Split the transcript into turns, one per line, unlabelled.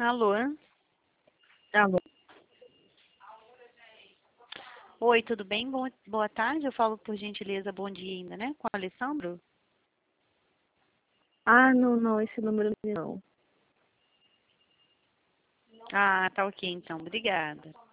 Alô?
Alô?
Oi, tudo bem? Boa tarde. Eu falo por gentileza, bom dia ainda, né? Com o Alessandro?
Ah, não, esse número não.
Ah, tá ok então. Obrigada.